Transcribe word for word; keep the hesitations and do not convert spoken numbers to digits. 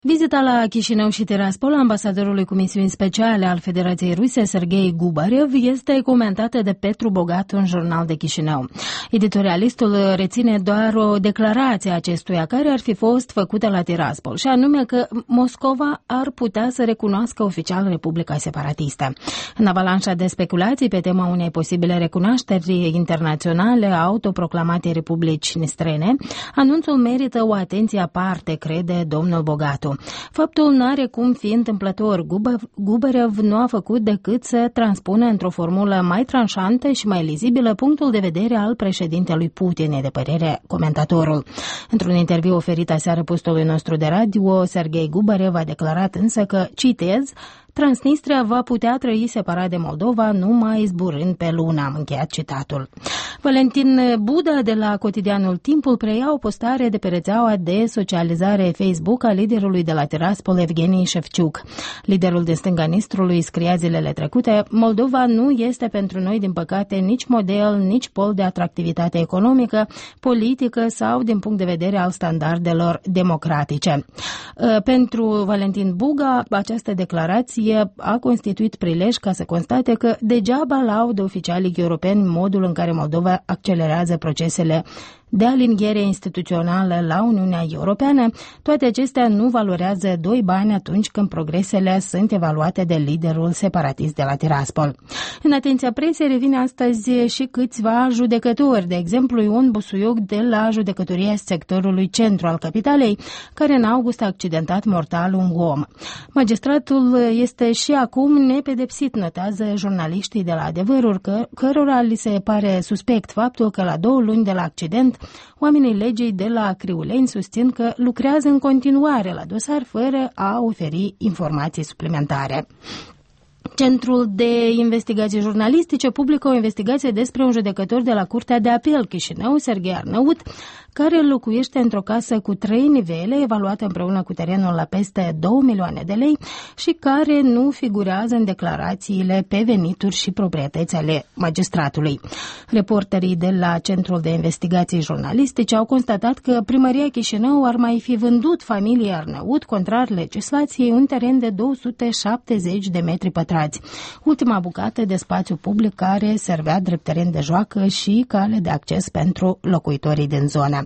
Vizita la Chișinău și Tiraspol a ambasadorului cu misiuni speciale al Federației Ruse, Serghei Gubarev, este comentată de Petru Bogat în Jurnal de Chișinău. Editorialistul reține doar o declarație a acestuia care ar fi fost făcută la Tiraspol, și anume că Moscova ar putea să recunoască oficial Republica Separatistă. În avalanșa de speculații pe tema unei posibile recunoașteri internaționale a autoproclamatei Republici străine, anunțul merită o atenție aparte, crede domnul Bogatu. Faptul n-are cum fi întâmplător. Gubarev nu a făcut decât să transpună într-o formulă mai tranșantă și mai lizibilă punctul de vedere al președintelui Putin, de părere comentatorul. Într-un interviu oferit aseară postului nostru de radio, Serghei Gubarev a declarat însă că, citez, Transnistria va putea trăi separat de Moldova numai zburând pe lună. Am încheiat citatul. Valentin Buda de la cotidianul Timpul preia o postare de pe rețeaua de socializare Facebook a liderului de la Tiraspol, Evgeni Shevchuk. Liderul din stânga Nistrului scria zilele trecute: Moldova nu este pentru noi, din păcate, nici model, nici pol de atractivitate economică, politică sau din punct de vedere al standardelor democratice. Pentru Valentin Buga, această declarație a constituit prilej ca să constate că degeaba laudă oficialii europeni modul în care Moldova accelerează procesele de aliniere instituțională la Uniunea Europeană. Toate acestea nu valorează doi bani atunci când progresele sunt evaluate de liderul separatist de la Tiraspol. În atenția presei revine astăzi și câțiva judecători, de exemplu Ion Busuioc de la judecătoria sectorului centru al capitalei, care în august a accidentat mortal un om. Magistratul este și acum nepedepsit, notează jurnaliștii de la Adevăruri, că, cărora li se pare suspect faptul că la două luni de la accident oamenii legii de la Criuleni susțin că lucrează în continuare la dosar fără a oferi informații suplimentare. Centrul de Investigații Jurnalistice publică o investigație despre un judecător de la Curtea de Apel Chișinău, Serghei Arnăut, care locuiește într-o casă cu trei nivele, evaluată împreună cu terenul la peste două milioane de lei și care nu figurează în declarațiile pe venituri și proprietăți ale magistratului. Reporterii de la Centrul de Investigații Jurnalistice au constatat că Primăria Chișinău ar mai fi vândut familiei Arnăut, contrar legislației, un teren de două sute șaptezeci de metri pătrați, ultima bucată de spațiu public care servea drept teren de joacă și cale de acces pentru locuitorii din zonă.